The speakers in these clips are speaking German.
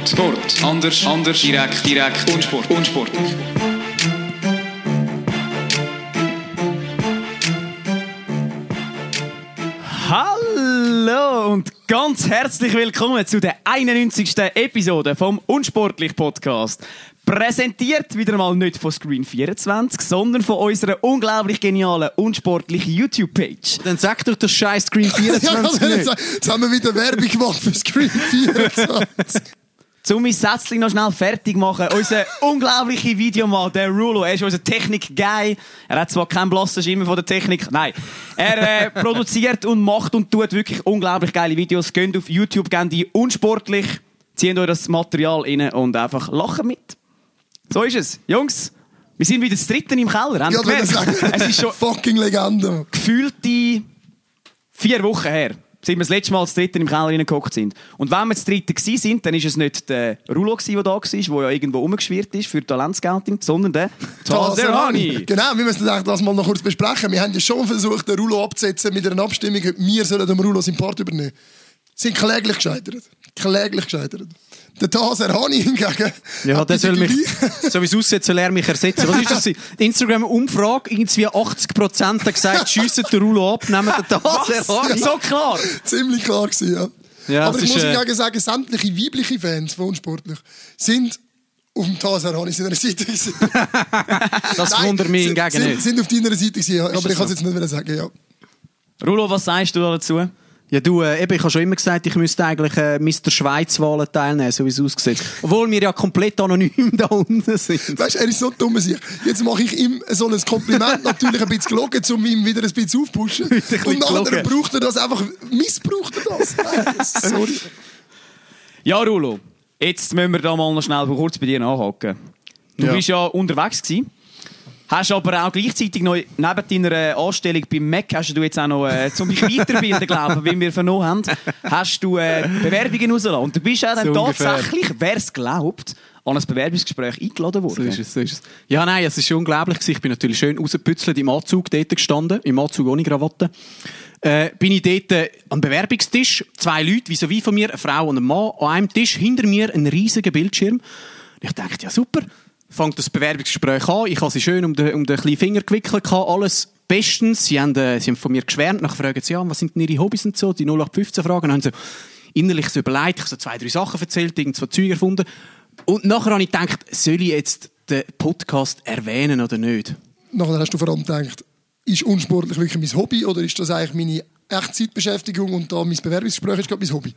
Sport. Anders, direkt. Unsport. Hallo und ganz herzlich willkommen zu der 91. Episode vom Unsportlich Podcast. Präsentiert wieder mal nicht von Screen24, sondern von unserer unglaublich genialen unsportlichen YouTube-Page. Dann sag doch das scheiß Screen24 nicht. Jetzt haben wir wieder Werbung gemacht für Screen24. Um mein Sätzchen noch schnell fertig machen, unser unglaublicher Videomann, der Rulo, er ist unser Technik-Guy. Er hat zwar keinen blassen Schimmer von der Technik, nein. Er produziert und macht und tut wirklich unglaublich geile Videos. Geht auf YouTube, gehen die unsportlich, ziehen euch das Material rein und einfach lachen mit. So ist es. Jungs, wir sind wieder das Dritte im Keller. Ja, Es ist schon fucking Legende. gefühlte 4 Wochen her, sind wir das letzte Mal das Dritte im Keller reingehockt sind. Und wenn wir das Dritte waren, dann war es nicht der Rulo, der da war, der ja irgendwo rumgeschwirrt ist für Talentscouting, sondern der Taserani. Genau, wir müssen das mal noch kurz besprechen. Wir haben ja schon versucht, den Rulo abzusetzen mit einer Abstimmung, ob wir dem Rulo seinen Part übernehmen. Sind kläglich gescheitert. Der Taserani hingegen... Ja, der soll mich, so wie es aussieht, soll er mich ersetzen. Was ist das? Instagram-Umfrage, irgendwie 80% haben gesagt, schiessen den Rulo ab, nehmen den Taserani. So klar! Ziemlich klar gewesen, ja. Ja, aber ich muss ist, sagen, sämtliche weibliche Fans von Unsportlich sind auf dem Taserani seiner Seite gewesen. Das wundert mich hingegen nicht. Sind auf deiner Seite gewesen, ja. Aber ich kann es jetzt nicht sagen, ja. Rulo, was sagst du dazu? Ja, du, ich habe schon immer gesagt, ich müsste eigentlich Mr. Schweiz-Wahlen teilnehmen, so wie es aussieht. Obwohl wir ja komplett anonym da unten sind. Weißt du, er ist so dumm sich. Jetzt mache ich ihm so ein Kompliment natürlich ein bisschen gelogen, um ihm wieder ein bisschen aufzupuschen. Und nachher braucht er das einfach, missbraucht er das. Sorry. Ja, Rulo, jetzt müssen wir da mal noch schnell kurz bei dir nachhaken. Du bist ja unterwegs gewesen. Hast aber auch gleichzeitig noch, neben deiner Anstellung beim Mac, hast du jetzt auch noch, um dich weiterbilden, glaube ich, wie wir vernommen haben, hast du Bewerbungen rausgelassen. Und du bist ja dann tatsächlich, wer es glaubt, an ein Bewerbungsgespräch eingeladen worden. So ist es. Ja, nein, es ist unglaublich. Ich bin natürlich schön rausgepützelt im Anzug dort gestanden, im Anzug ohne Krawatte. Bin ich dort am Bewerbungstisch, 2 Leute, vis-à-vis von mir, eine Frau und ein Mann, an einem Tisch, hinter mir ein riesiger Bildschirm. Und ich dachte, ja super. Fängt das Bewerbungsgespräch an. Ich habe sie schön um den kleinen Finger gewickelt. Alles bestens. Sie haben von mir geschwärmt. Nachher fragen sie, ja, was sind denn ihre Hobbys und so? Die 0815-Fragen. Dann haben sie innerlich so überlegt. Ich habe so 2, 3 Sachen erzählt, irgend 2 Zeuge erfunden. Und nachher habe ich gedacht, soll ich jetzt den Podcast erwähnen oder nicht? Nachher hast du vor allem gedacht, ist unsportlich wirklich mein Hobby oder ist das eigentlich meine Echtzeitbeschäftigung und da mein Bewerbungsgespräch ist gerade mein Hobby?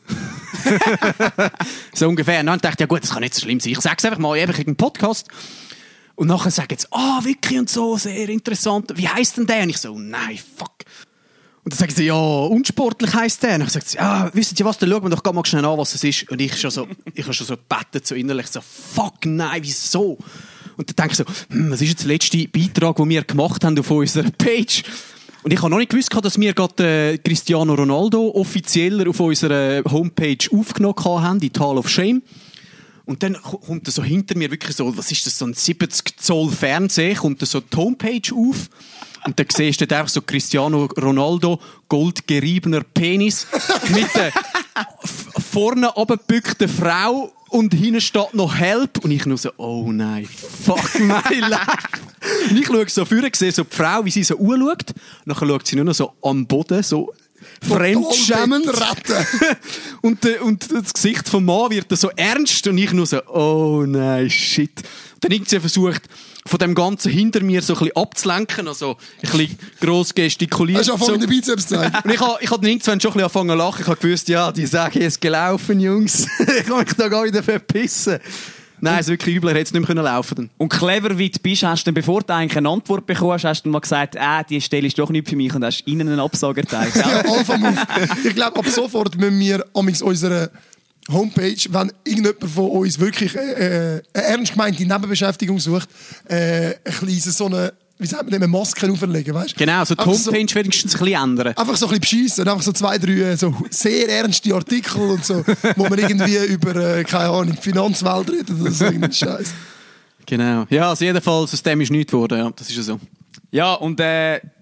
So ungefähr. Und dann dachte ich, ja gut, das kann nicht so schlimm sein. Ich sage es einfach mal, ich habe einen Podcast. Und nachher sagen sie, Vicky und so, sehr interessant. Wie heisst denn der? Und ich so, nein, fuck. Und dann sagen sie, ja, unsportlich heisst der. Und dann sagt sie, ja, wisst ihr was, dann schauen wir doch mal schnell an, was es ist. Und ich habe schon so gebettet, so innerlich, so, fuck, nein, wieso? Und dann denke ich so, was ist jetzt der letzte Beitrag, den wir gemacht haben auf unserer Page? Und ich habe noch nicht gewusst, dass wir gerade Cristiano Ronaldo offizieller auf unserer Homepage aufgenommen haben, die Hall of Shame. Und dann kommt so hinter mir wirklich so, was ist das, so ein 70 Zoll Fernseher, kommt da so die Homepage auf. Und dann siehst du einfach so Cristiano Ronaldo, goldgeriebener Penis, mit der vorne runtergebückten Frau und hinten steht noch Help. Und ich nur so, oh nein, fuck my life. Und ich schaue so vorne, sehe so die Frau, wie sie so anschaut. Nachher schaut sie nur noch so am Boden, so fremdschämend. und das Gesicht vom Mann wird so ernst. Und ich nur so, oh nein, shit. Und dann irgendwie versucht, von dem Ganzen hinter mir so ein bisschen abzulenken, also ein bisschen gross gestikuliert. Hast du angefangen, den Bizeps zu zeigen? Und ich hab dann irgendwann schon ein bisschen angefangen zu lachen. Ich habe gewusst, ja, die sagen, es ist gelaufen, Jungs. Ich kann mich da gar wieder verpissen. Nein, es ist wirklich übel, er hätte es nicht mehr laufen können. Und clever wie du bist, hast du dann, bevor du eigentlich eine Antwort bekommen hast, hast du mal gesagt, die Stelle ist doch nicht für mich und hast ihnen einen Absage erteilt. Ja, ich glaube, ab sofort müssen wir unsere Homepage, wenn irgendjemand von uns wirklich eine ernst gemeinte Nebenbeschäftigung sucht, ein kleines so eine, wie sagt man, Masken auferlegen, weißt? Genau, also die Homepage so, wenigstens ein bisschen ändern. Einfach so ein bisschen beschissen, einfach so 2, 3 so sehr ernste Artikel und so, wo man irgendwie über, keine Ahnung, die Finanzwelt redet oder so irgendein Scheiß. Genau. Ja, also jedenfalls, aus dem ist nichts geworden, ja, das ist ja so. Ja, und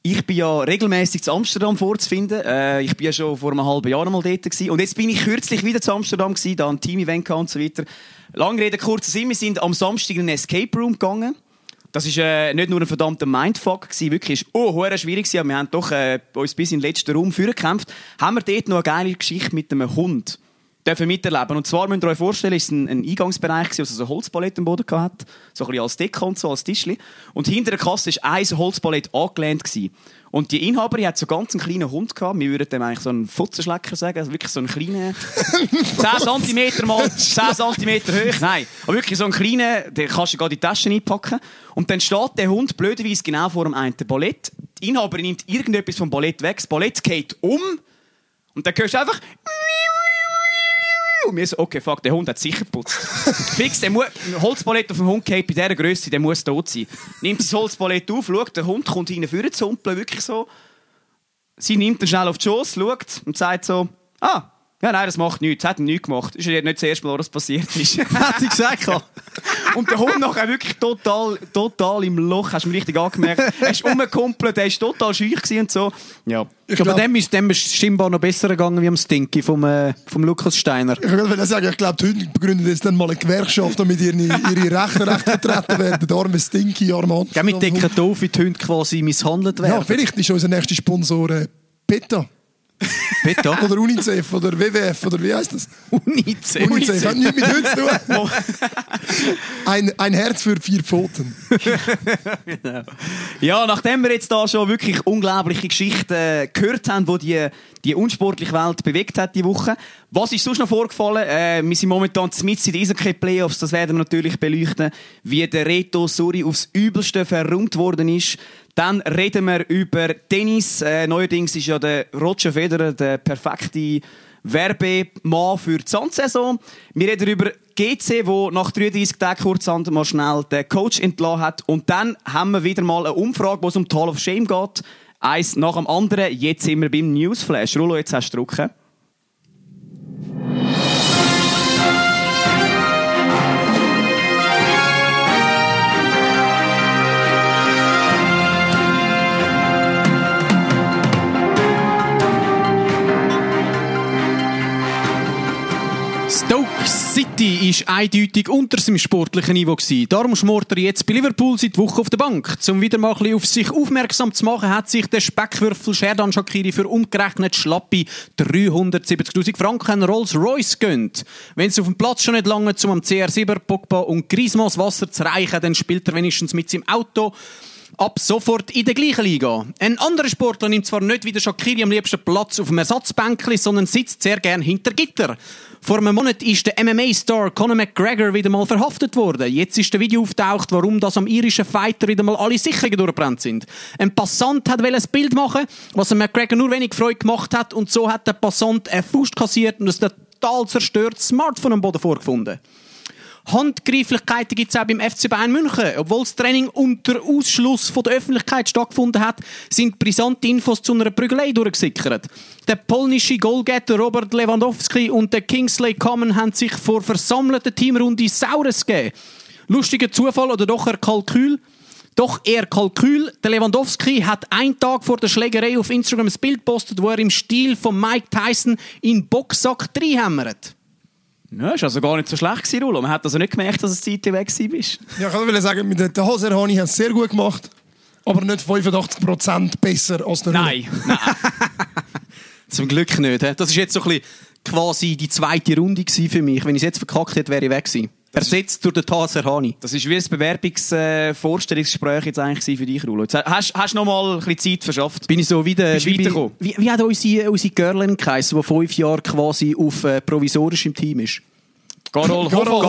Ich bin ja regelmäßig zu Amsterdam vorzufinden. Ich bin ja schon vor einem halben Jahr mal dort gewesen. Und jetzt bin ich kürzlich wieder zu Amsterdam gewesen, da ein Team-Event und so weiter. Lange Rede, kurzer Sinn, wir sind am Samstag in einen Escape Room gegangen. Das war nicht nur ein verdammter Mindfuck gewesen, wirklich ist schwierig gewesen, aber wir haben doch uns bis in den letzten Raum vorgekämpft. Haben wir dort noch eine geile Geschichte mit einem Hund dürfen miterleben. Und zwar müsst ihr euch vorstellen, es war ein Eingangsbereich, der so ein Holzpalett am Boden hatte. So ein bisschen als Decke und so, als Tischli. Und hinter der Kasse war ein Holzpalett angelehnt gewesen. Und die Inhaberin hat so ganz einen kleinen Hund gehabt. Wir würden dem eigentlich so einen Futzenschlecker sagen. Also wirklich so einen kleinen, 10 cm mal 10 cm hoch. Nein. Aber wirklich so einen kleinen, den kannst du gerade in die Tasche einpacken. Und dann steht der Hund blöderweise genau vor dem einen Ballett. Die Inhaberin nimmt irgendetwas vom Ballett weg. Das Ballett geht um. Und dann hörst du einfach, und wir so, okay, fuck, der Hund hat sicher geputzt. Fix, der Holzpalett auf dem Hund geht bei dieser Grösse, der muss tot sein. Nimmt das Holzpalett auf, schaut, der Hund kommt hinten vorne zu humpeln, wirklich so. Sie nimmt ihn schnell auf die Schoss, schaut und sagt so, ja, nein, das macht nichts, das hat ihm nichts gemacht. Das ist ja nicht das erste Mal, was passiert ist. Hat sie gesagt. Und der Hund nachher wirklich total im Loch, hast du mir richtig angemerkt. Er ist rumgekumpelt, er war total schüch und so. Ja. Ich glaube, dem ist scheinbar noch besser gegangen wie am Stinky vom Lukas Steiner. Ich würde sagen, ich glaube, die Hunde begründen jetzt dann mal eine Gewerkschaft, damit ihre Rechte vertreten werden. Der arme Stinky, arme Ja, wir decken doof, wie die Hunde quasi misshandelt werden. Ja, vielleicht ist unser nächster Sponsor PETA. PETA? Oder UNICEF oder WWF oder wie heisst das? UNICEF. UNICEF hat nichts mit Hunden zu tun. ein Herz für 4 Pfoten. Ja, nachdem wir jetzt da schon wirklich unglaubliche Geschichten gehört haben, die die unsportliche Welt bewegt hat die Woche. Was ist sonst noch vorgefallen? Wir sind momentan mitten in den Eishockey-Playoffs, das werden wir natürlich beleuchten, wie der Reto Suri aufs Übelste verrungt worden ist. Dann reden wir über Tennis. Neuerdings ist ja der Roger Federer der perfekte Werbemann für die Sandsaison. Wir reden über GC, wo nach 33 Tagen kurzhand mal schnell den Coach entlassen hat. Und dann haben wir wieder mal eine Umfrage, wo es um die Hall of Shame geht. Eins nach dem anderen. Jetzt sind wir beim Newsflash. Rulo, jetzt hast du drücken. Stoke City war eindeutig unter seinem sportlichen Niveau gewesen. Darum schmort er jetzt bei Liverpool seit Wochen auf der Bank. Um wieder mal ein bisschen auf sich aufmerksam zu machen, hat sich der Speckwürfel Xherdan Shaqiri für umgerechnet schlappe 370'000 Franken einen Rolls-Royce gönnt. Wenn es auf dem Platz schon nicht lange um am CR7, Pogba und Griezmann das Wasser zu reichen, dann spielt er wenigstens mit seinem Auto ab sofort in der gleichen Liga. Ein anderer Sportler nimmt zwar nicht wie der Shaqiri am liebsten Platz auf dem Ersatzbänkli, sondern sitzt sehr gern hinter Gitter. Vor einem Monat ist der MMA-Star Conor McGregor wieder mal verhaftet worden. Jetzt ist der Video auftaucht, warum das am irischen Fighter wieder mal alle Sicherungen durchgebrannt sind. Ein Passant wollte ein Bild machen, was dem McGregor nur wenig Freude gemacht hat, und so hat der Passant eine Faust kassiert und ein total zerstörtes Smartphone am Boden vorgefunden. Handgreiflichkeiten gibt es auch beim FC Bayern München. Obwohl das Training unter Ausschluss von der Öffentlichkeit stattgefunden hat, sind brisante Infos zu einer Prügelei durchgesickert. Der polnische Goalgetter Robert Lewandowski und der Kingsley Coman haben sich vor versammelter Teamrunde Saures gegeben. Lustiger Zufall oder doch eher Kalkül? Doch eher Kalkül. Der Lewandowski hat einen Tag vor der Schlägerei auf Instagram ein Bild gepostet, wo er im Stil von Mike Tyson in den Boxsack reinhämmert. Ja, ist also gar nicht so schlecht gewesen, Rulo. Man hat also nicht gemerkt, dass du ein Zeitchen weg warst. Ja, ich wollte sagen, mit der Haserhani haben es sehr gut gemacht, aber nicht 85% besser als der Rulo. Nein. Zum Glück nicht. Das war jetzt so ein bisschen quasi die zweite Runde für mich. Wenn ich es jetzt verkackt hätte, wäre ich weg gewesen. Ersetzt durch den Haserhani. Das war wie ein Bewerbungsvorstellungsgespräch jetzt eigentlich für dich, Rulo. Jetzt hast du noch mal ein bisschen Zeit verschafft. Bin ich so wieder weitergekommen? Wie hat unsere Girlin geheißen, die 5 Jahre quasi auf provisorisch im Team ist? Garol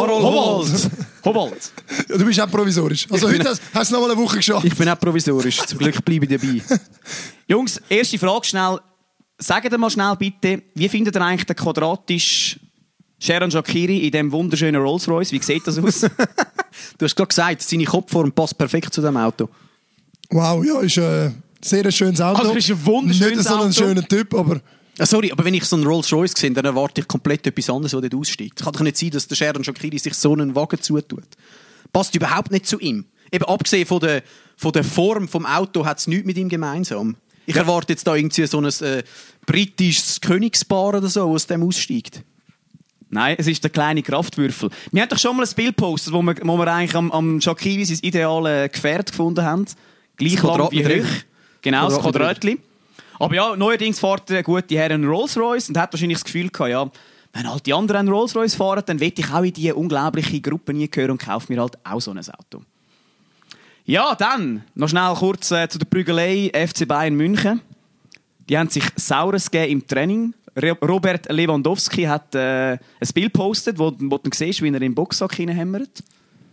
Hobalt. Ja, du bist auch provisorisch. Also heute hast du noch mal eine Woche geschafft. Ich bin auch provisorisch. Zum Glück bleibe ich dabei. Jungs, erste Frage schnell. Sagt mal schnell bitte, wie findet ihr eigentlich den quadratischen Xherdan Shaqiri in diesem wunderschönen Rolls-Royce? Wie sieht das aus? Du hast gerade gesagt, seine Kopfform passt perfekt zu diesem Auto. Wow, ja, ist ein sehr schönes Auto. Also ist ein wunderschönes Nicht so ein Auto. schöner Typ, aber... Sorry, aber wenn ich so einen Rolls-Royce sehe, dann erwarte ich komplett etwas anderes, was dort aussteigt. Es kann doch nicht sein, dass der Xherdan Shaqiri sich so einen Wagen zutut. Passt überhaupt nicht zu ihm. eben abgesehen von der Form vom Auto hat es nichts mit ihm gemeinsam. Ich erwarte jetzt da irgendwie so ein britisches Königspaar oder so, aus dem aussteigt. Nein, es ist der kleine Kraftwürfel. Wir haben doch schon mal ein Bild gepostet, wo wir eigentlich am Shaqiri sein ideales Gefährt gefunden haben. Gleich lang wie hoch. Genau, das Quadratli. Aber ja, neuerdings fährt der gute Herr einen Rolls-Royce und hat wahrscheinlich das Gefühl gehabt, ja, wenn halt die anderen einen Rolls-Royce fahren, dann will ich auch in diese unglaubliche Gruppe gehören und kaufe mir halt auch so ein Auto. Ja, dann noch schnell kurz zu der Prügelei FC Bayern München. Die haben sich Saures gegeben im Training. Robert Lewandowski hat ein Bild gepostet, wo du siehst, wie er in den Boxsack hineinhämmert.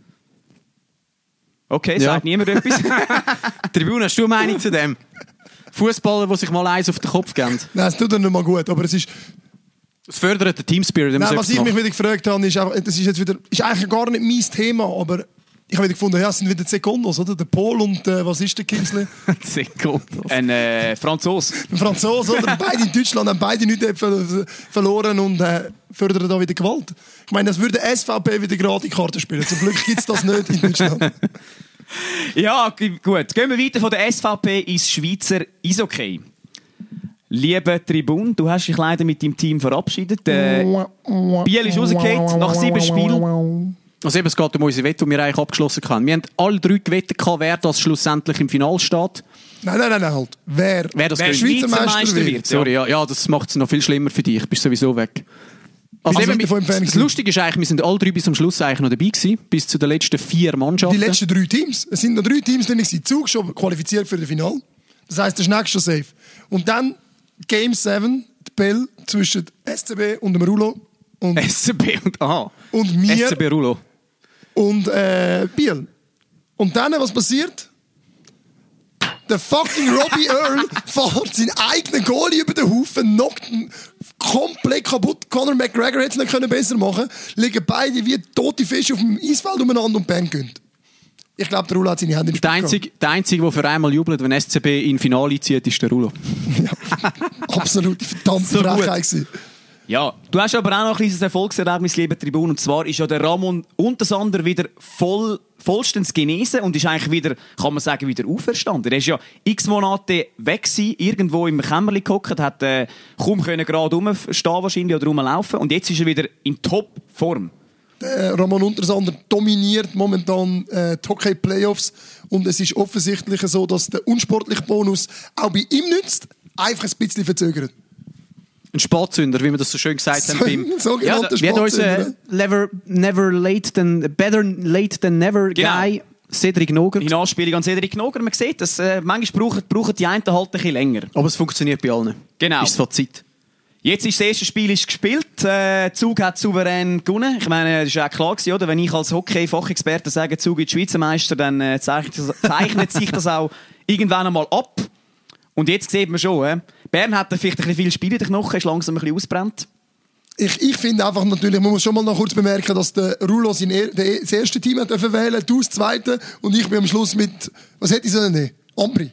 Okay, sagt niemand etwas. Tribune, hast du eine Meinung zu dem? Fußballer, die sich mal eins auf den Kopf geben. Nein, es tut nicht mal gut, aber es ist... Es fördert den Teamspirit. Nein, was ich mich wieder gefragt habe, ist, das ist jetzt wieder, ist eigentlich gar nicht mein Thema, aber ich habe wieder gefunden, ja, es sind wieder die Sekundos, oder? Der Pol und, was ist der Kingsley? Sekundos. Ein Franzose. Ein Franzose, oder? Beide in Deutschland haben beide nichts verloren und fördern da wieder Gewalt. Ich meine, das würde SVP wieder gerade in Karten spielen. Zum Glück gibt es das nicht in Deutschland. Ja, gut. Gehen wir weiter von der SVP ins Schweizer Eishockey. Lieber Tribun, du hast dich leider mit deinem Team verabschiedet. Biel ist rausgefallen nach 7 Spielen. Also eben, es geht um unsere Wette, die wir eigentlich abgeschlossen haben. Wir haben alle 3 gewettet, wer das schlussendlich im Finale steht. Nein, halt. Wer das Schweizer Meister wird. Sorry, ja, das macht es noch viel schlimmer für dich. Du bist sowieso weg. Also eben, das Lustige ist eigentlich, wir sind alle 3 bis zum Schluss eigentlich noch dabei gewesen, bis zu den letzten 4 Mannschaften. Die letzten 3 Teams. Es sind noch 3 Teams drin gewesen. Zug schon qualifiziert für das Finale. Das heisst, der ist nächste schon safe. Und dann Game 7, die Bell zwischen SCB und dem Rulo. Und SCB und mir. SCB Rulo. Und Biel. Und dann, was passiert? Der fucking Robbie Earl fährt seinen eigenen Goalie über den Haufen, knockt ihn komplett kaputt. Conor McGregor hätte es nicht besser machen können. Liegen beide wie tote Fische auf dem Eisfeld umeinander und Bern gönnt. Ich glaube, der Rulo hat seine Hände nicht. Der Einzige, der für einmal jubelt, wenn SCB in Finale zieht, ist der Rulo. Ja, absolut verdammt so Frechheit. Ja, du hast aber auch noch ein kleines Erfolgserlebnis, lieber Tribun. Und zwar ist ja der Ramon Untersander wieder vollstens genesen und ist eigentlich wieder, kann man sagen, wieder auferstanden. Er ist ja x Monate weg gewesen, irgendwo im Kämmerli gehockt, hat kaum gerade rumstehen wahrscheinlich oder rumlaufen. Und jetzt ist er wieder in Top-Form. Ramon Untersander dominiert momentan die Hockey-Playoffs und es ist offensichtlich so, dass der unsportliche Bonus auch bei ihm nützt, einfach ein bisschen verzögert. Ein Spatzünder, wie wir das so schön gesagt haben. Sogenannter Wie hat unser better late than never Guy Cedric Noger. In Anspielung an Cedric Noger. Man sieht, dass manchmal brauchen die einen halt ein bisschen länger. Aber es funktioniert bei allen. Genau. Ist das Fazit. Jetzt ist das erste Spiel gespielt. Zug hat souverän gewonnen. Ich meine, das war auch klar gewesen, oder? Wenn ich als Hockey-Fachexperte sage, Zug ist Schweizer Meister, dann zeichnet sich das auch irgendwann einmal ab. Und jetzt sieht man schon, Bern hat vielleicht ein bisschen viel Spiel in den Knochen, ist langsam ein bisschen ausgebrannt. Ich finde einfach natürlich, man muss schon mal noch kurz bemerken, dass der Rulo das erste Team hat wählen, du das zweite und ich bin am Schluss mit, was hätte ich so nehmen? Ambri.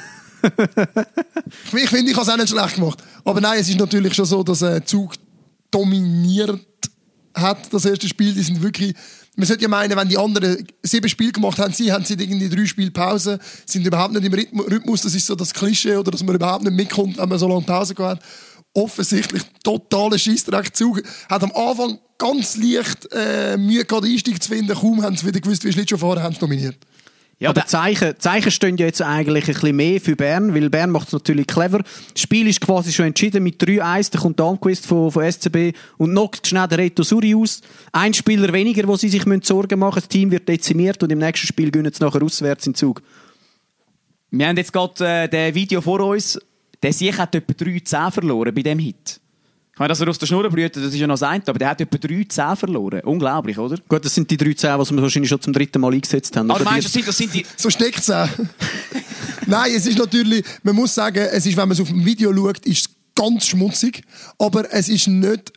Ich finde, ich habe es auch nicht schlecht gemacht. Aber nein, es ist natürlich schon so, dass Zug dominiert hat, das erste Spiel. Die sind wirklich, man sollte ja meinen, wenn die anderen 7 Spiele gemacht haben, sie irgendwie 3 Spiele Pause, sind überhaupt nicht im Rhythmus. Das ist so das Klischee, oder dass man überhaupt nicht mitkommt, wenn man so lange Pause gehabt hat. Offensichtlich totaler Scheissdreck. Zug hat am Anfang ganz leicht Mühe gehabt, den Einstieg zu finden. Kaum haben sie wieder gewusst, wie Schlittschuhfahren haben sie dominiert. Ja, aber Zeichen stehen ja jetzt eigentlich ein bisschen mehr für Bern, weil Bern macht es natürlich clever. Das Spiel ist quasi schon entschieden mit 3-1, da kommt der Anquist von SCB und knockt schnell den Reto Suri aus. Ein Spieler weniger, wo sie sich Sorgen machen müssen. Das Team wird dezimiert und im nächsten Spiel gewinnen sie nachher auswärts in Zug. Wir haben jetzt gerade das Video vor uns. Der Sieg hat etwa 3-10 verloren bei diesem Hit. Ich meine, dass er aus der Schnur brüht, das ist ja noch das eine, aber der hat etwa 3-10 verloren. Unglaublich, oder? Gut, das sind die 3-10, die wir wahrscheinlich schon zum 3. Mal eingesetzt haben. Aber meinst du, das sind die... So steckt es auch. Nein, es ist natürlich, man muss sagen, es ist, wenn man es auf dem Video schaut, ist es ganz schmutzig, aber es ist nicht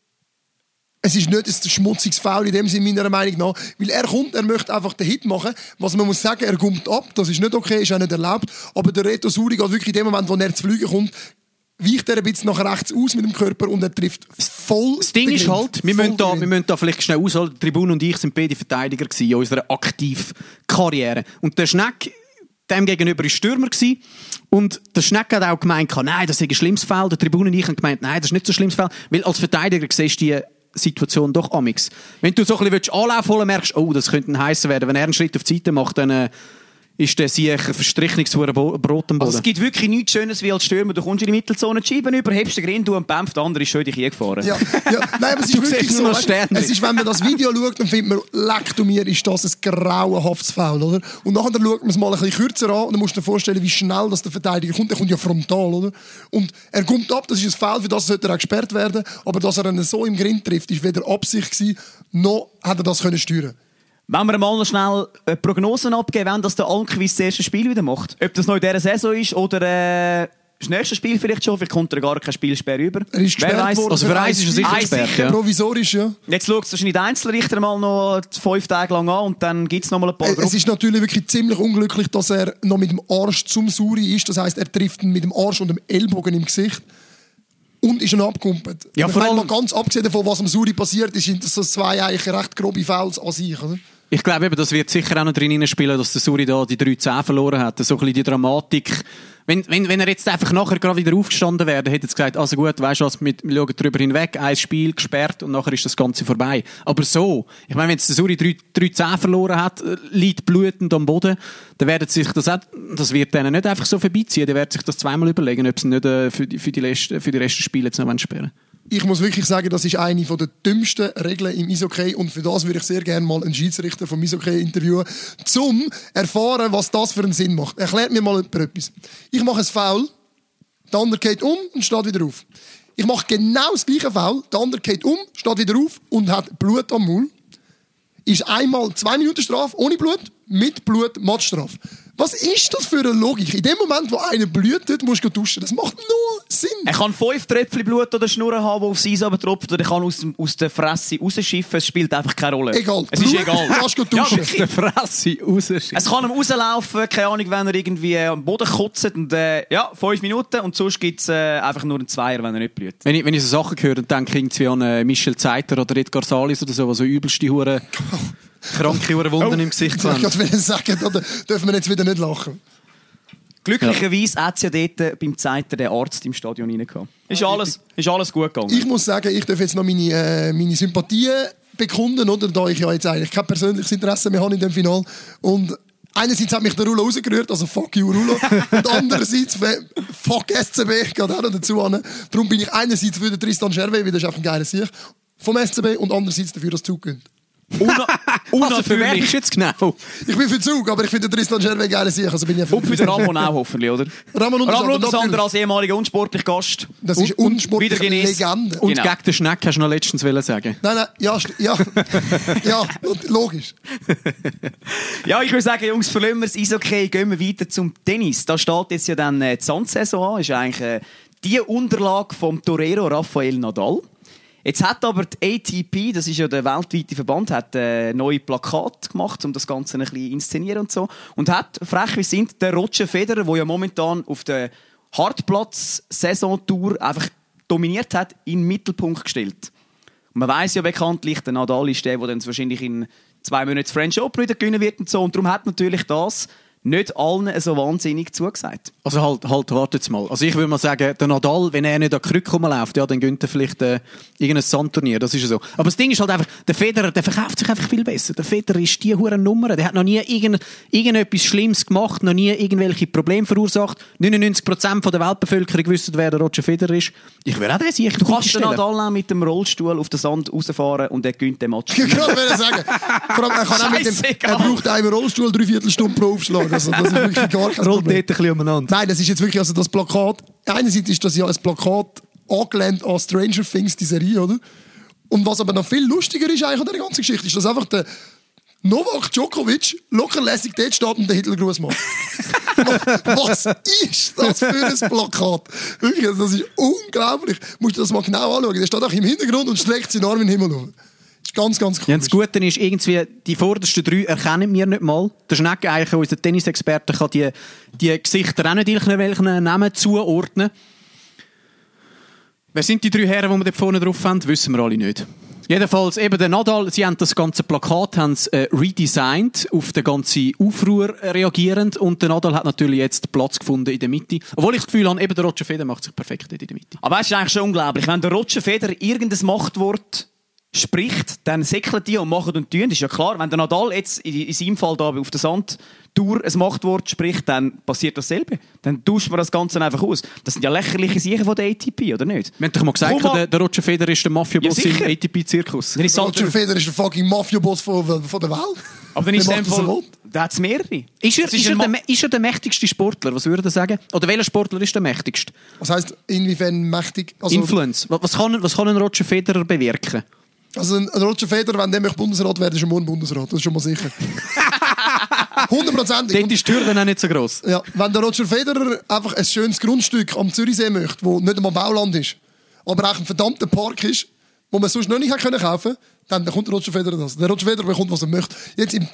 ein schmutziges Foul in dem Sinne, meiner Meinung nach, weil er möchte einfach den Hit machen, was man muss sagen, er kommt ab, das ist nicht okay, ist auch nicht erlaubt, aber der Reto Suri geht wirklich in dem Moment, wo er zu fliegen kommt, weicht er ein bisschen nach rechts aus mit dem Körper und er trifft voll. Das Ding ist halt, wir müssen da vielleicht schnell ausholen. Die Tribune und ich sind beide Verteidiger in unserer Aktivkarriere. Und der Schneck, dem gegenüber war Stürmer gewesen. Und der Schneck hat auch gemeint, nein, das ist ein schlimmes Foul. Der Tribune und ich haben gemeint, nein, das ist nicht so ein schlimmes Foul. Weil als Verteidiger siehst du die Situation doch amix. Wenn du so ein bisschen Anlauf holen willst, merkst du, das könnte ein heißer werden. Wenn er einen Schritt auf die Seite macht, dann ist der sicher verstrichungshoher Brot am Boden. Also es gibt wirklich nichts Schönes wie als Stürmer. Du kommst in die Mittelzone, die Scheiben über, hebst den Grind und Bämpf, der andere ist schön dich hingefahren. Ja, nein, aber es ist wirklich so. Es ist, wenn man das Video schaut, dann findet man, leck du mir, ist das ein grauenhaftes Foul, oder? Und nachher schaut man es mal ein bisschen kürzer an und dann musst du dir vorstellen, wie schnell das der Verteidiger kommt. Der kommt ja frontal, oder? Und er kommt ab, das ist ein Foul, für das sollte er auch gesperrt werden, aber dass er ihn so im Grind trifft, ist weder Absicht gewesen, noch hat er das können steuern. Wenn wir mal noch schnell Prognosen abgeben, wenn das der Almqvist das erste Spiel wieder macht. Ob das noch in dieser Saison ist oder das nächste Spiel vielleicht schon, vielleicht kommt er gar kein Spielsperre über. Er ist gesperrt worden. Also für eins ist er sicher gesperrt, ja. Provisorisch, ja. Jetzt schaut es wahrscheinlich der Einzelrichter mal noch 5 Tage lang an und dann gibt es noch mal ein paar Gruppen. Es ist natürlich wirklich ziemlich unglücklich, dass er noch mit dem Arsch zum Suri ist. Das heisst, er trifft ihn mit dem Arsch und dem Ellbogen im Gesicht. Und ist dann abgekumpelt. Ja, vor allem ganz abgesehen davon, was am Suri passiert ist, sind das so 2 eigentlich recht grobe Fouls an sich, oder? Ich glaube, das wird sicher auch noch drin spielen, dass der Suri da die 3-10 verloren hat. So ein bisschen die Dramatik. Wenn er jetzt einfach nachher gerade wieder aufgestanden wäre, hätte er gesagt, also gut, weisst du was, wir schauen drüber hinweg, ein Spiel gesperrt und nachher ist das Ganze vorbei. Aber so, ich meine, wenn jetzt der Suri 3-10 verloren hat, liegt blutend am Boden, dann werden sich das wird denen nicht einfach so vorbeiziehen, dann werden sich das zweimal überlegen, ob sie nicht für die restlichen Spiele jetzt noch sperren. Ich muss wirklich sagen, das ist eine der dümmsten Regeln im Eishockey und für das würde ich sehr gerne mal einen Schiedsrichter vom Eishockey interviewen, zum erfahren, was das für einen Sinn macht. Erklärt mir mal etwas. Ich mache ein Foul, der andere geht um und steht wieder auf. Ich mache genau das gleiche Foul, der andere geht um, steht wieder auf und hat Blut am Maul. Ist einmal 2 Minuten Strafe ohne Blut, mit Blut Matchstrafe. Was ist das für eine Logik? In dem Moment, wo einer blutet, musst du duschen. Das macht null Sinn. Er kann 5 Tröpfchen Blut oder Schnurren haben, die aufs Eis tropft, oder er kann aus der Fresse rausschiffen. Es spielt einfach keine Rolle. Egal. Es ist egal. Kannst du duschen. Aus der Fresse rausschiffen. Es kann ihm rauslaufen, keine Ahnung, wenn er irgendwie am Boden kotzt. Und, 5 Minuten und sonst gibt es einfach nur einen Zweier, wenn er nicht blüht. Wenn ich so Sachen höre, dann denke ich irgendwie an Michel Zeiter oder Edgar Salis oder so übelste Hure kranke Wunden im Gesicht haben. Ich wollte sagen, da dürfen wir jetzt wieder nicht lachen. Glücklicherweise hat es ja dort beim Zeiter den Arzt im Stadion rein gehabt. Ist alles gut gegangen. Ich muss sagen, ich darf jetzt noch meine Sympathien bekunden, oder? Da ich ja jetzt eigentlich kein persönliches Interesse mehr habe in dem Final. Und einerseits hat mich der Rulo rausgerührt, also fuck you Rulo. Und andererseits fuck SCB, geht auch noch dazu an. Darum bin ich einerseits für den Tristan Scherwey, weil das ist einfach ein geiler Sieg vom SCB, und andererseits dafür, dass Zug gönnt. Also für wen bist du jetzt genau? Ich bin für Zug, aber ich finde Tristan Scherwey geiler Sieg. Also bin ich und für den Ramon auch hoffentlich, oder? Ramon Untersander als ehemaliger unsportlicher Gast. Das ist unsportliche Legende. Und gegen den Schneck hast du noch letztens sagen. Nein, ja, logisch. Ja, ich würde sagen, Jungs, verlieren wir das Eishockey, gehen wir weiter zum Tennis. Da steht jetzt ja dann die Sandsaison an. Ist eigentlich die Unterlage vom Torero Rafael Nadal. Jetzt hat aber die ATP, das ist ja der weltweite Verband, hat neue Plakate gemacht, um das Ganze ein bisschen inszenieren und so. Und hat, frech wie sind, der Roger Federer, der ja momentan auf der Hartplatz-Saisontour einfach dominiert hat, in den Mittelpunkt gestellt. Und man weiss ja bekanntlich, der Nadal ist der dann wahrscheinlich in 2 Monaten das French Open wieder gewinnen wird und so. Und darum hat natürlich das nicht allen so wahnsinnig zugesagt. Also warte jetzt mal. Also ich würde mal sagen, der Nadal, wenn er nicht an Krück rumläuft, ja, dann gönnt er vielleicht irgendein Sandturnier, das ist ja so. Aber das Ding ist halt einfach, der Federer, der verkauft sich einfach viel besser. Der Federer ist die hure Nummer, der hat noch nie irgendetwas Schlimmes gemacht, noch nie irgendwelche Probleme verursacht. 99% der Weltbevölkerung wissen, wer der Roger Federer ist. Ich würde auch den sicher. Du kannst den Nadal auch mit dem Rollstuhl auf den Sand rausfahren und er gönnt den Match. Ich kann gerade sagen, vor allem, er braucht einen Rollstuhl 3/4 Stunde pro Aufschlag. Also, das ist wirklich gar kein Rollt Problem. ein bisschen umeinander. Nein, das ist jetzt wirklich, also das Plakat, einerseits ist das ja ein Plakat angelehnt an Stranger Things, die Serie, oder? Und was aber noch viel lustiger ist eigentlich an dieser ganzen Geschichte, ist, dass einfach der Novak Djokovic lockerlässig dort steht und den Hitlergruß macht. Was ist das für ein Plakat? Wirklich, das ist unglaublich. Du musst dir das mal genau anschauen. Der steht auch im Hintergrund und streckt seinen Arm in den Himmel hoch. Ganz, ganz cool. Ja, das Gute ist, irgendwie, die vordersten 3 erkennen wir nicht mal. Der Schneck, eigentlich unser Tennisexperte, kann die Gesichter auch nicht irgendwelchen Namen zuordnen. Wer sind die 3 Herren, die wir dort vorne drauf haben? Wissen wir alle nicht. Jedenfalls eben der Nadal, sie haben das ganze Plakat redesigned, auf den ganzen Aufruhr reagierend, und der Nadal hat natürlich jetzt Platz gefunden in der Mitte. Obwohl ich das Gefühl habe, eben der Roger Federer macht sich perfekt in der Mitte. Aber es ist eigentlich schon unglaublich, wenn der Roger Federer irgendein Machtwort spricht, dann säckeln die und machen und tun. Das ist ja klar, wenn der Nadal jetzt in seinem Fall da auf der Sandtour ein Machtwort spricht, dann passiert dasselbe. Dann tauscht man das Ganze einfach aus. Das sind ja lächerliche Sachen von der ATP, oder nicht? Wir haben doch mal gesagt, der Roger Federer ist der Mafia-Boss im ATP-Zirkus. Der Roger Federer ist der fucking Mafia-Boss von der Welt. Aber dann ist da hat es mehrere. Ist er der mächtigste Sportler? Was würde er sagen? Oder welcher Sportler ist der mächtigste? Was heisst inwiefern mächtig? Also, Influence. Was kann ein Roger Federer bewirken? Also ein Roger Federer, wenn der Bundesrat wäre, ist er morgen Bundesrat. Das ist schon mal sicher. 100%. Dort ist die Tür dann auch nicht so gross. Ja, wenn der Roger Federer einfach ein schönes Grundstück am Zürichsee möchte, wo nicht einmal Bauland ist, aber auch ein verdammter Park ist, wo man sonst noch nicht kaufen konnte, dann kommt der Roger Federer das. Der Roger Federer bekommt, was er möchte. Jetzt im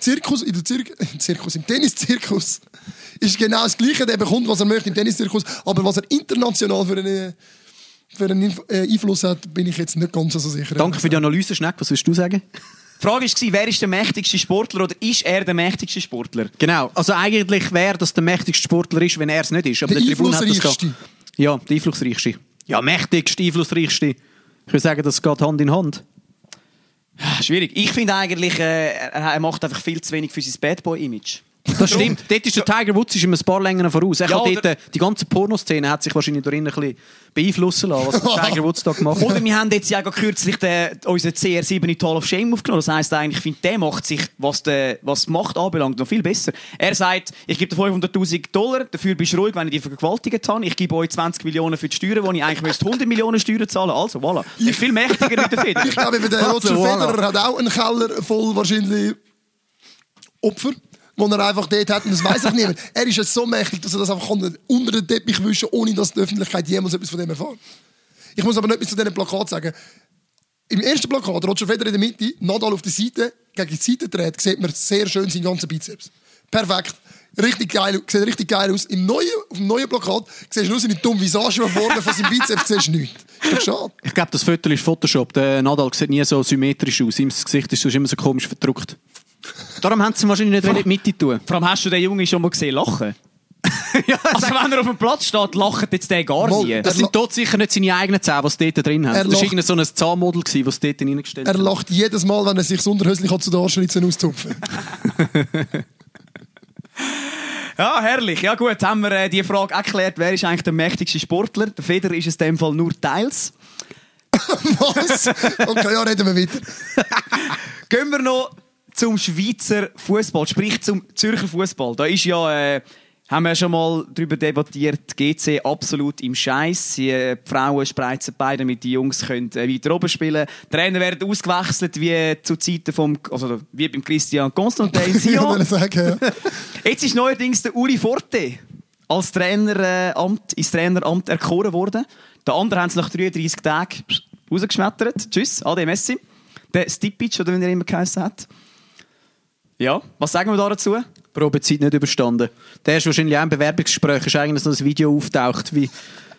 Tenniszirkus ist genau das Gleiche. Der bekommt, was er möchte im Tenniszirkus, aber was er international für einen Einfluss hat, bin ich jetzt nicht ganz so sicher. Danke für die Analyse, Schneck. Was willst du sagen? Die Frage war, wer ist der mächtigste Sportler oder ist er der mächtigste Sportler? Genau. Also eigentlich wäre das der mächtigste Sportler ist, wenn er es nicht ist. Aber der Einflussreichste. Ja, der Einflussreichste. Ja, mächtigste, Einflussreichste. Ich würde sagen, das geht Hand in Hand. Schwierig. Ich finde eigentlich, er macht einfach viel zu wenig für sein Bad Boy-Image. Das stimmt. Dort ist der Tiger Woods ist ihm ein paar Längen voraus. Er hat dort, die ganze Pornoszene hat sich wahrscheinlich darin ein bisschen beeinflussen lassen, was der Tiger Woods da gemacht hat. Oder wir haben jetzt ja kürzlich unseren CR7 in Hall of Shame aufgenommen. Das heisst eigentlich, ich finde, der macht sich, was die Macht anbelangt, noch viel besser. Er sagt, ich gebe dir $500,000, dafür bist du ruhig, wenn ich dich vergewaltigt habe. Ich gebe euch 20 Millionen für die Steuern, wo ich eigentlich 100 Millionen Steuern zahlen müsste. Also, voilà. Er ist viel mächtiger mit der Federer. Ich glaube, der Roger Federer hat auch einen Keller voll wahrscheinlich Opfer, wo er einfach dort hat, und das weiss ich nicht. Er ist jetzt so mächtig, dass er das einfach unter den Teppich wischen kann, ohne dass die Öffentlichkeit jemals etwas von dem erfährt. Ich muss aber noch etwas zu diesem Plakat sagen. Im ersten Plakat, Roger Federer in der Mitte, Nadal auf der Seite, gegen die Seite dreht, sieht man sehr schön seinen ganzen Bizeps. Perfekt. Richtig geil, sieht richtig geil aus. Auf dem neuen Plakat siehst du nur seine dumme Visage, die vorne von seinem Bizeps siehst du nichts. Ist doch schade. Ich glaube, das Foto ist Photoshop. Der Nadal sieht nie so symmetrisch aus. Sein Gesicht ist sonst immer so komisch verdruckt. Darum haben sie wahrscheinlich nicht in die Mitte tun. Vor allem hast du den Jungen schon mal gesehen lachen? Ja, also wenn er auf dem Platz steht, lacht jetzt der gar nie. Das sind dort sicher nicht seine eigenen Zähne, die sie dort drin haben. Das war irgendein so ein Zahnmodel, das sie dort reingestellt haben. Er lacht jedes Mal, wenn er sich das Unterhöschen zu den Arschritzen auszupfen. Ja, herrlich. Ja gut, haben wir die Frage erklärt, wer ist eigentlich der mächtigste Sportler? Der Federer ist es in dem Fall nur teils. Was? Okay, ja, reden wir weiter. Gehen wir noch zum Schweizer Fußball, sprich zum Zürcher Fußball. Da ist ja, haben wir schon mal darüber debattiert, GC absolut im Scheiß. Die Frauen spreizen beide, damit die Jungs können weiter oben spielen. Die Trainer werden ausgewechselt wie zu Zeiten wie beim Christian Constantin Sion. Jetzt ist neuerdings der Uli Forte als ins Traineramt erkoren worden. Der andere haben sie nach 33 Tagen rausgeschmettert. Tschüss, ade Messi. Der Stipic, oder wie er immer geheißen hat. Ja, was sagen wir da dazu? Probezeit nicht überstanden. Der ist wahrscheinlich auch im Bewerbungsgespräch, ist eigentlich so ein Video auftaucht wie...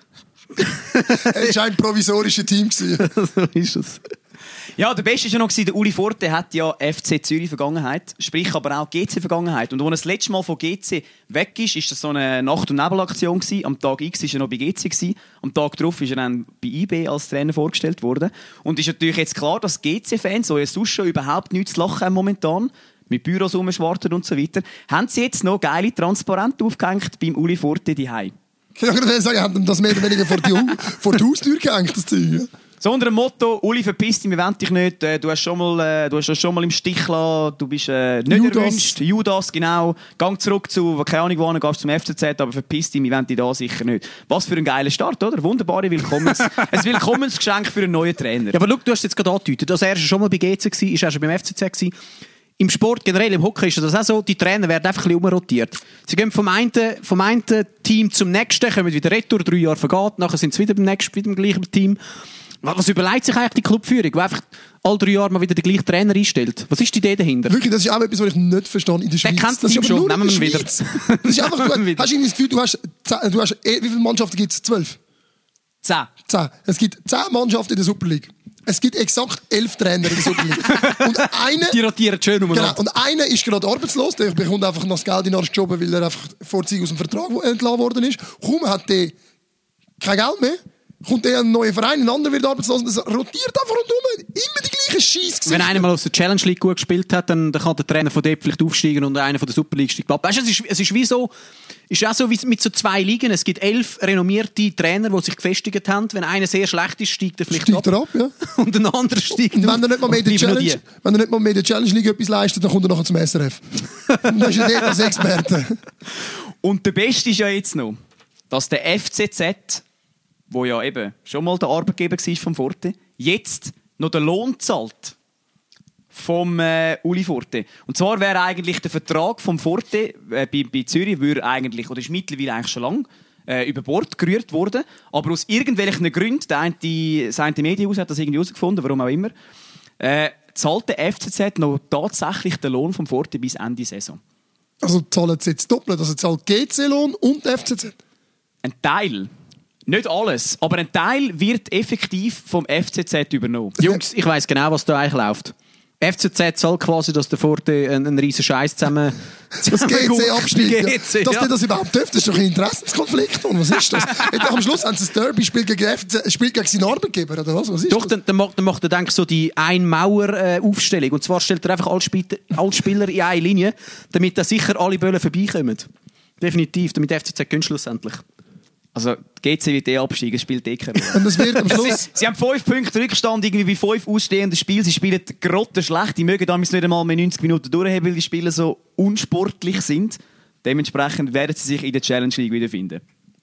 Es war ein provisorisches Team. So ist es. Ja, der Beste war ja noch, der Uli Forte hat ja FC Zürich Vergangenheit, sprich aber auch GC Vergangenheit. Und als er das letzte Mal von GC weg ist, war das so eine Nacht- und Nebelaktion gewesen. Am Tag X war er noch bei GC gewesen. Am Tag darauf ist er dann bei IB als Trainer vorgestellt worden. Und es ist natürlich jetzt klar, dass GC-Fans, die ja sonst schon überhaupt nichts zu lachen haben momentan, mit Büros rumschwarten und so weiter, haben sie jetzt noch geile Transparente aufgehängt beim Uli Forte daheim. Ich kann gerade sagen, haben das mehr oder weniger vor die Haustür gehängt, das Zeug. So unter dem Motto, Uli, verpiss dich, wir wollen dich nicht, du hast schon mal im Stich gelassen, du bist nicht erwünscht. Judas, genau. Gang zurück keine Ahnung wohin, gehst zum FCZ, aber verpiss dich, wir wollen dich da sicher nicht. Was für ein geiler Start, oder? Wunderbare ein Willkommensgeschenk für einen neuen Trainer. Ja, aber schau, du hast jetzt gerade angedeutet, als er schon mal bei GC war, ist er schon beim FCZ gewesen. Im Sport, generell im Hockey ist das auch so, die Trainer werden einfach ein bisschen umrotiert. Sie gehen vom einen Team zum nächsten, kommen wieder retour, 3 Jahre vergeht, nachher sind sie wieder beim nächsten, wieder beim gleichen Team. Was überlegt sich eigentlich die Clubführung, die einfach alle 3 Jahre mal wieder den gleichen Trainer einstellt? Was ist die Idee dahinter? Wirklich, das ist auch etwas, was ich nicht verstehe in der Schweiz. Der kennt das ist schon, nehmen wir ihn wieder. Das ist einfach, hast du das Gefühl, wie viele Mannschaften gibt es? 12? 10. 10. Es gibt 10 Mannschaften in der Super League. Es gibt exakt 11 Trainer in der Super League. Und einer, Die rotieren schön umeinander. genau, und einer ist gerade arbeitslos, der bekommt einfach noch das Geld in den Arsch geschoben, weil er einfach vorzeitig aus dem Vertrag entlassen worden ist. Kaum hat der kein Geld mehr, kommt der in einen neuen Verein, ein anderer wird arbeitslos und es rotiert einfach rundherum. Immer die gleichen Scheissgesichter. Wenn einer mal aus der Challenge League gut gespielt hat, dann kann der Trainer von dort vielleicht aufsteigen und einer von der Super League steigt ab. Weißt du, es ist wie so, ist auch so wie mit so 2 Ligen. Es gibt 11 renommierte Trainer, die sich gefestigt haben. Wenn einer sehr schlecht ist, steigt er vielleicht Steigt er ab, ja. Und ein anderer steigt Und auf. wenn er nicht mal mehr in der Challenge, wenn er nicht mal mehr in der Challenge League etwas leistet, dann kommt er nachher zum SRF. Dann ist er dort als Experte. Und der Beste ist ja jetzt noch, dass der FCZ, wo ja eben schon mal der Arbeitgeber war vom Forte, jetzt noch den Lohn zahlt vom Uli Forte. Und zwar wäre eigentlich der Vertrag vom Forte bei Zürich würde eigentlich, oder ist mittlerweile eigentlich schon lange über Bord gerührt worden, aber aus irgendwelchen Gründen, das eine Medienhaus hat das irgendwie herausgefunden, warum auch immer, zahlt der FCZ noch tatsächlich den Lohn vom Forte bis Ende Saison. Also zahlen sie jetzt doppelt. Also zahlt GC-Lohn und FCZ. Ein Teil. Nicht alles, aber ein Teil wird effektiv vom FCZ übernommen. Jungs, ich weiss genau, was da eigentlich läuft. FCZ soll quasi, dass der Forte einen riesen Scheiß zusammen Das GC absteigt. GC, ja. Dass ja. der das überhaupt dürfte, ist doch ein Interessenskonflikt. Und was ist das? Am Schluss haben sie das Derby, spielt gegen FCZ, spielt gegen seinen Arbeitgeber, oder was? Was ist Doch, das? dann macht er denke ich, so die Ein-Mauer-Aufstellung. Und zwar stellt er einfach alle Spieler in eine Linie, damit da sicher alle Böllen vorbeikommen. Definitiv, damit der FCZ gönnt schlussendlich. Also, die GC wird absteigen, es spielt keine Rolle. Und es wird am Schluss... Sie haben 5 Punkte Rückstand irgendwie bei 5 ausstehenden Spielen. Sie spielen grottenschlecht. Die mögen damals nicht einmal mehr 90 Minuten durchhaben, weil die Spiele so unsportlich sind. Dementsprechend werden sie sich in der Challenge League wiederfinden.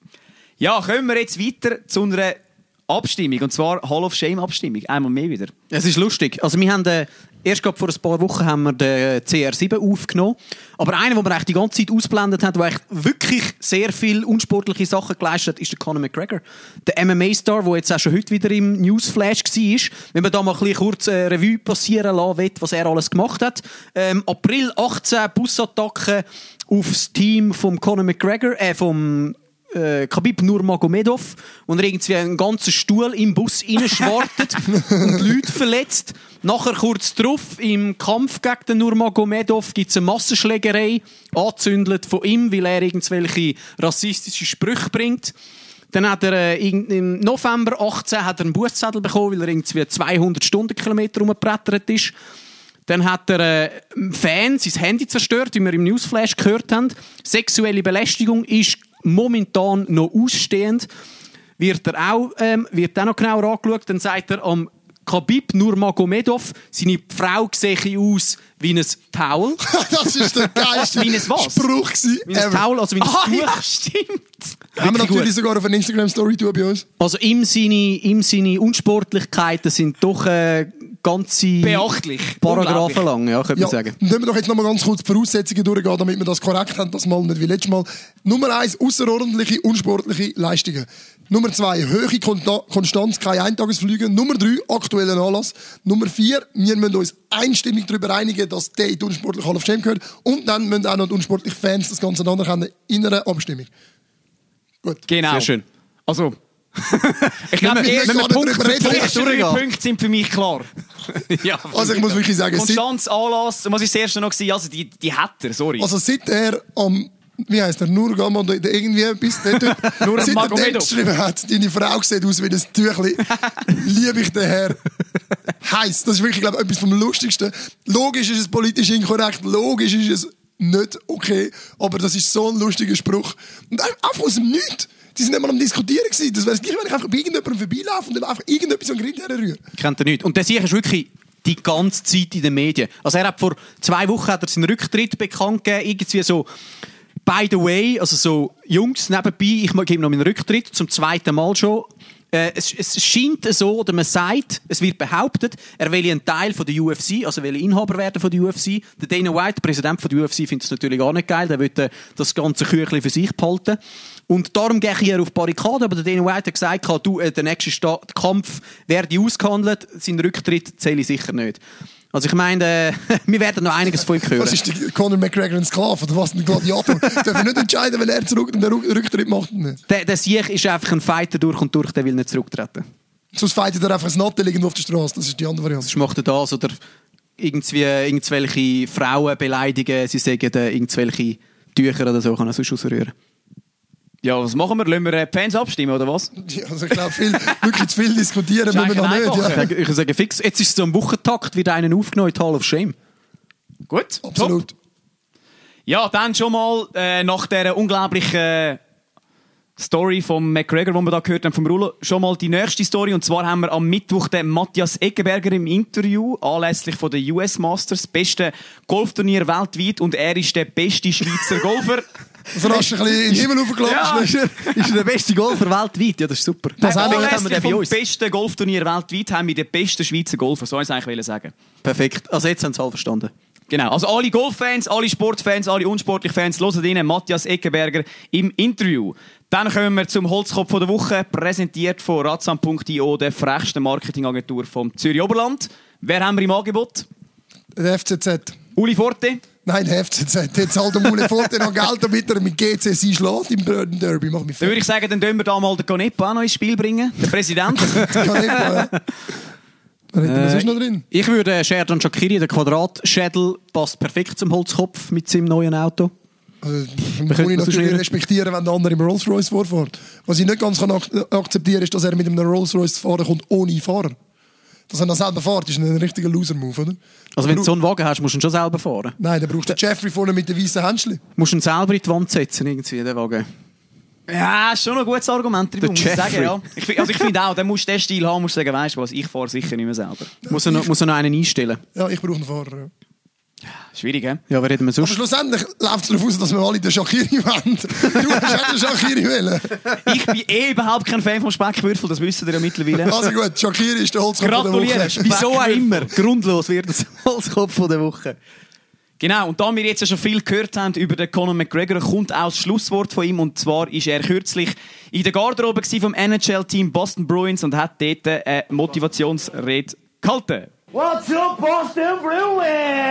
Ja, kommen wir jetzt weiter zu einer Abstimmung. Und zwar Hall of Shame Abstimmung. Einmal mehr wieder. Es ist lustig. Also wir haben erst vor ein paar Wochen haben wir den CR7 aufgenommen. Aber einer, den man eigentlich die ganze Zeit ausblendet hat, der eigentlich wirklich sehr viele unsportliche Sachen geleistet hat, ist der Conor McGregor. Der MMA-Star, der jetzt auch schon heute wieder im Newsflash war. Wenn man da mal ein bisschen kurz Revue passieren lassen will, was er alles gemacht hat. April 18 Bussattacke aufs Team vom Conor McGregor, vom Khabib Nurmagomedov, wo er irgendwie einen ganzen Stuhl im Bus reinschwartet und Leute verletzt. Nachher kurz drauf, im Kampf gegen den Nurmagomedov gibt es eine Massenschlägerei, angezündet von ihm, weil er irgendwelche rassistische Sprüche bringt. Dann hat er im November 18 hat er einen Bußzettel bekommen, weil er irgendwie 200 Stundenkilometer rumgebrettert ist. Dann hat er Fan sein Handy zerstört, wie wir im Newsflash gehört haben. Sexuelle Belästigung ist momentan noch ausstehend. Wird auch noch genauer angeschaut. Dann sagt er am Khabib Nurmagomedov, seine Frau sehe aus wie ein Towel. Das ist der geilste Wie ein was? Spruch gewesen. Wie ein Towel, also wie ein Tuch. Ja, stimmt. Haben wir natürlich gut. sogar auf eine Instagram-Story tun bei uns. Also ihm seine Unsportlichkeiten sind doch ganze Beachtlich. Paragraphen lang, ja, könnte Ja, man sagen. dann können wir doch jetzt noch mal ganz kurz die Voraussetzungen durchgehen, damit wir das korrekt haben, das mal nicht wie letztes Mal. Nummer 1, außerordentliche, unsportliche Leistungen. Nummer 2, hohe Konstanz, keine Eintagesflüge. Nummer 3, aktuellen Anlass. Nummer 4, wir müssen uns einstimmig darüber einigen, dass der in die unsportliche Hall of Shame gehört. Und dann müssen auch noch die unsportlichen Fans das Ganze anerkennen in einer Abstimmung. Gut. Genau. Sehr schön. Also, ich glaube, die ersten gar nicht drüber reden. ersten 3 durchgehen. Punkte sind für mich klar. Ja, Also ich muss wirklich sagen, Konstanz, Anlass, was ist das erste noch gewesen? Also die hat er, sorry. also seit er am, wie heisst der, Nurmagomedov oder irgendwie etwas, seit er den geschrieben hat, deine Frau sieht aus wie ein Tüchli, liebe ich den Herr. Heiß, das ist wirklich, glaube ich, etwas vom Lustigsten. Logisch ist es politisch inkorrekt, logisch ist es nicht okay, aber das ist so ein lustiger Spruch. Und einfach aus dem Nichts. Die sind nicht mal am Diskutieren gewesen. Das wäre es gleich, wenn ich einfach bei irgendjemandem vorbeilaufe und dann einfach irgendetwas an den Grind herrühre. kennt er nicht. Und der Sieg ist wirklich die ganze Zeit in den Medien. Also er hat vor 2 Wochen hat er seinen Rücktritt bekannt gegeben, irgendwie so, by the way, also so, Jungs, nebenbei, ich gebe noch meinen Rücktritt, zum 2. Mal schon. Es scheint so, oder man sagt, es wird behauptet, er will ein Teil von der UFC, also will Inhaber werden von der UFC. Der Dana White, der Präsident von der UFC, findet es natürlich gar nicht geil. Der will das ganze Küchlein für sich behalten. Und darum gehe ich hier auf die Barrikade. Aber der Dana White hat gesagt, der nächste Kampf werde ausgehandelt. Sein Rücktritt zähle ich sicher nicht. Also ich meine, wir werden noch einiges von ihm hören. Was ist der Conor McGregor ein Sklave oder was? Ein Gladiator? Darf er nicht entscheiden, wenn er zurück den Rücktritt macht? Nicht? Der Sieg ist einfach ein Fighter durch und durch, der will nicht zurücktreten. Sonst fightet er einfach ein Natte irgendwo auf der Straße. Das ist die andere Variante. Sonst macht er das oder irgendwelche Frauen beleidigen, sie sagen irgendwelche Tücher oder so, kann er sonst ausrühren. Ja, was machen wir? Lassen wir die Fans abstimmen, oder was? Ja, also ich glaube, wirklich zu viel diskutieren müssen wir noch nicht. Ja. Ich sage fix, jetzt ist es so ein Wochentakt, wird einen aufgenommen in die Hall of Shame. Gut, Absolut. Top. Ja, dann schon mal nach dieser unglaublichen Story von McGregor, die wir da gehört haben, vom Rulo, schon mal die nächste Story. Und zwar haben wir am Mittwoch den Matthias Eggenberger im Interview, anlässlich von der US Masters, beste Golfturnier weltweit, und er ist der beste Schweizer Golfer. Also rasch ein bisschen in den Himmel hochgeklappt. Ja, ist er der beste Golfer weltweit? Ja, das ist super. Das haben wir anlässlich bei vom uns. besten Golfturnier weltweit haben wir den besten Schweizer Golfer. So wollte ich eigentlich sagen. Perfekt. Also jetzt haben sie alle verstanden. Genau, also alle Golffans, alle Sportfans, alle unsportlichen Fans, hören rein, Matthias Eggenberger im Interview. Dann kommen wir zum Holzkopf der Woche, präsentiert von Ratsam.io, der frechsten Marketingagentur vom Zürich Oberland. Wer haben wir im Angebot? Der FCZ. Uli Forte. Nein, der FCZ. Jetzt zahlt der Uli Forte noch Geld, damit er mit GC sie schlägt im Derby. Mach mich Dann würde ich sagen, dann können wir da mal den Canepa auch noch ins Spiel bringen. Den Präsident. Canepa, ja. Was ist noch drin? Ich würde Sherdan Shaqiri, der Quadratschädel, passt perfekt zum Holzkopf mit seinem neuen Auto. Also, muss ich natürlich respektieren, wenn der andere im Rolls-Royce vorfährt. Was ich nicht ganz akzeptieren kann, ist, dass er mit einem Rolls-Royce fahren kommt, ohne Fahrer. Dass er noch selber fährt, ist ein richtiger Loser-Move, oder? Also wenn du so einen Wagen hast, musst du ihn schon selber fahren. Nein, dann brauchst du Jeffrey vorne mit den weißen Händchen. Musst du ihn selber in die Wand setzen, irgendwie, den Wagen. Ja, ist schon ein gutes Argument, muss ich Jeffrey. sagen. Ja. Ich finde auch, dann musst du den Stil haben, musst du sagen, weißt du was, ich fahre sicher nicht mehr selber. Muss er noch einen einstellen? Ja, ich brauche einen Fahrer. Ja. Schwierig, hä? Ja, wer reden wir Aber sonst? schlussendlich läuft es darauf aus, dass wir alle den Shaqiri wollen. Du hast auch den Shaqiri wollen. Ich bin überhaupt kein Fan vom Speckwürfel, das wissen ihr ja mittlerweile. Also gut, Shaqiri ist der Holzkopf der Gratuliere. Woche. Wieso auch immer. Grundlos wird das Holzkopf der Woche. Genau, und da wir jetzt ja schon viel gehört haben über den Conor McGregor, kommt auch das Schlusswort von ihm. Und zwar ist er kürzlich in der Garderobe vom NHL-Team Boston Bruins und hat dort eine Motivationsrede gehalten. What's up, Boston Bruins?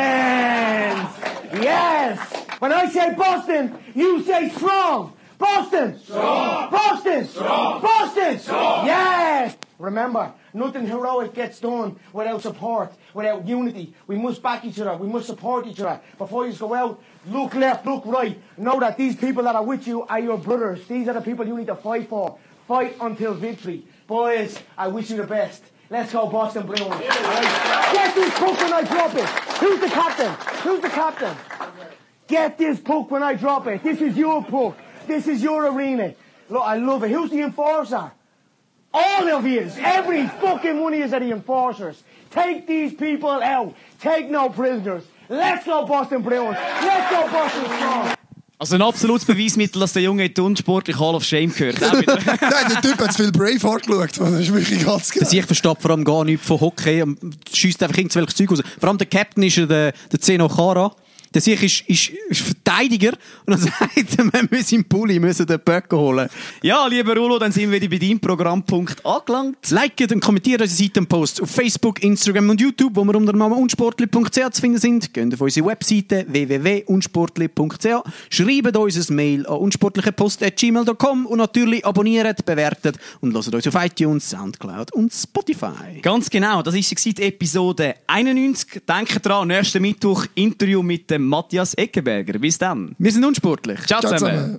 Yes! When I say Boston, you say strong! Boston! Strong! Boston! Strong! Boston! Strong! Yes! Remember, nothing heroic gets done without support, without unity. We must back each other. We must support each other. Before you go out, look left, look right. Know that these people that are with you are your brothers. These are the people you need to fight for. Fight until victory. Boys, I wish you the best. Let's go Boston Bruins. Right. Get this puck when I drop it. Who's the captain? Who's the captain? Get this puck when I drop it. This is your puck. This is your arena. Look, I love it. Who's the enforcer? All of you. Every fucking one of you are the enforcers. Take these people out. Take no prisoners. Let's go Boston Bruins. Let's go Boston Strong. Also ein absolutes Beweismittel, dass der Junge in die unsportliche Hall of Shame gehört. Nein, der Typ hat zu viel Braveheart geschaut. Das ist wirklich ganz geil. Ich verstehe vor allem gar nichts von Hockey und schiesst einfach irgendwelches Zeug raus. Vor allem der Captain ist der Zeno Chara. Der sich ist Verteidiger und dann sagt er, wir müssen im Pulli den Böck holen. Ja, lieber Rulo, dann sind wir wieder bei deinem Programmpunkt angelangt. Liket und kommentiert unsere Seitenposts auf Facebook, Instagram und YouTube, wo wir unter dem Namen unsportli.ch zu finden sind. Geht auf unsere Webseite www.unsportli.ch, schreibt uns ein Mail an unsportlichepost@gmail.com und natürlich abonniert, bewertet und hört uns auf iTunes, Soundcloud und Spotify. Ganz genau, das ist die Episode 91. Denkt dran, nächsten Mittwoch Interview mit dem Matthias Eggenberger. Bis dann. Wir sind unsportlich. Ciao zusammen.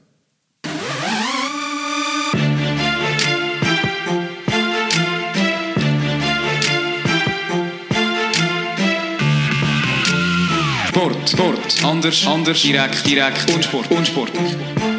Sport. Anders. Direkt. Unsport.